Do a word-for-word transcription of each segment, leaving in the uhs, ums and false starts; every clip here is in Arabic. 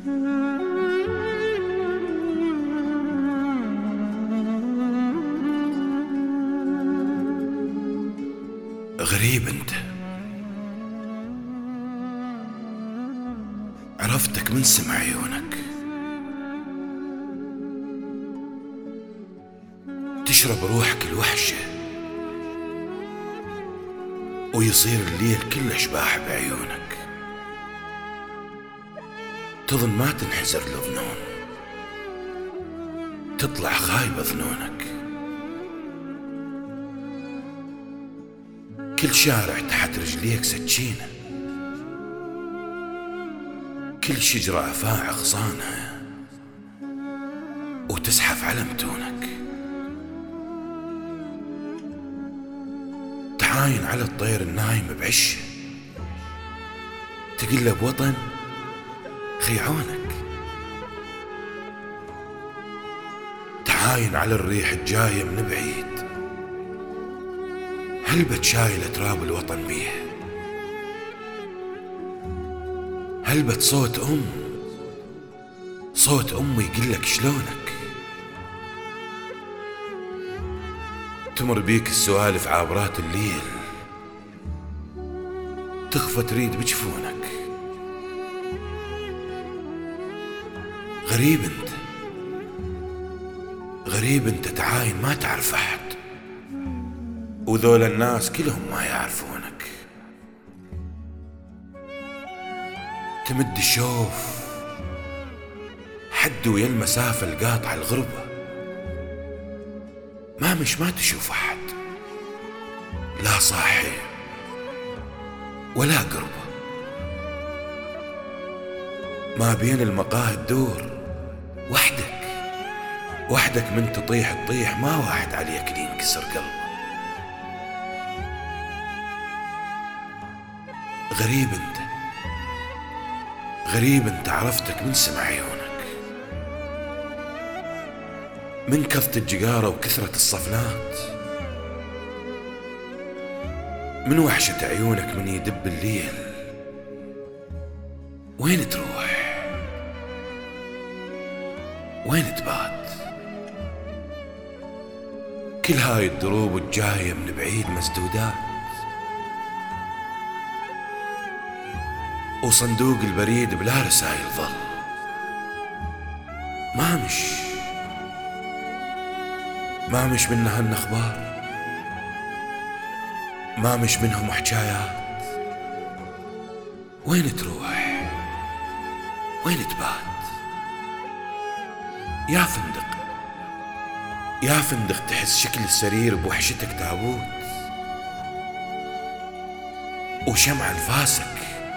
غريب انت، عرفتك من سمع عيونك، تشرب روحك الوحشة ويصير الليل كله اشباح بعيونك، تظن ما تنحزر لظنون، تطلع خايبة ظنونك، كل شارع تحت رجليك سكينة، كل شجرة أفاع غصانها وتزحف على متونك، تعاين على الطير النايم بعشه، تقلب وطن خيعونك، تعاين على الريح الجاية من بعيد، هلبت شايلة تراب الوطن بيها، هلبت صوت أم، صوت أم يقلك شلونك، تمر بيك السوالف عابرات الليل، تخفى تريد بجفونك، غريب انت، غريب انت تعاين ما تعرف أحد، وذول الناس كلهم ما يعرفونك، تمد الشوف حد ويا المسافة القاطعة الغربة، ما مش ما تشوف أحد، لا صاحي ولا قربة، ما بين المقاهي تدور وحدك، وحدك من تطيح تطيح ما واحد عليك ينكسر قلبه، غريب انت، غريب انت عرفتك من سمع عيونك، من كثرة الجقارة وكثرة الصفنات، من وحشة عيونك من يدب الليل، وين تروح وين تبات، كل هاي الدروب الجاية من بعيد مسدودات، وصندوق البريد بلا رسايل ظل، ما مش ما مش منها اخبار، ما مش منهم حكايات، وين تروح وين تبات، يا فندق يا فندق تحس شكل السرير بوحشتك تابوت، وشمع الفاسك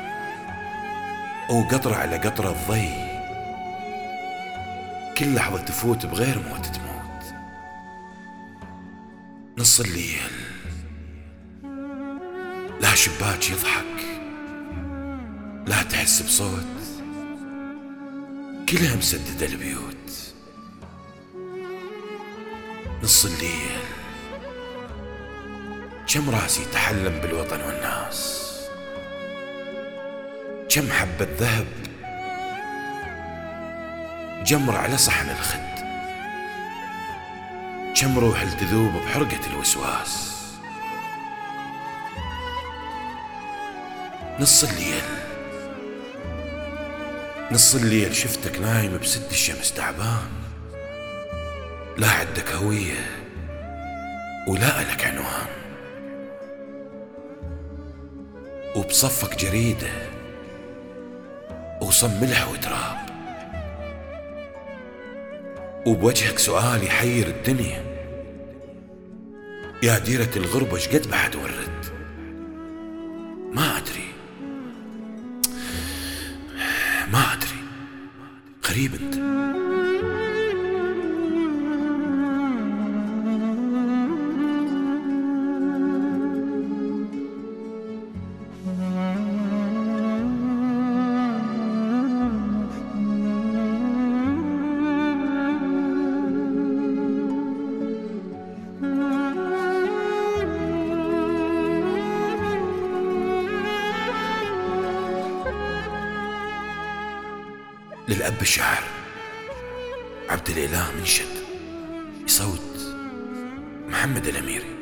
وقطرة على قطرة الضي، كل لحظة تفوت بغير موت تموت، نص الليل لا شباك يضحك، لا تحس بصوت، كلها مسددة البيوت، نص الليل كم راسي تحلم بالوطن والناس، كم حبة ذهب جمر على صحن الخد، كم روح تذوب بحرقة الوسواس، نص الليل نص الليل شفتك نايم بست الشمس تعبان، لا عندك هوية ولا لك عنوان، وبصفك جريدة وصم ملح وتراب، وبوجهك سؤال يحير الدنيا، يا ديرة الغربة شقد بعد ورد، ما أدري ما أدري غريب انت. للأب الشاعر عبد الإله منشد، بصوت محمد الأميري.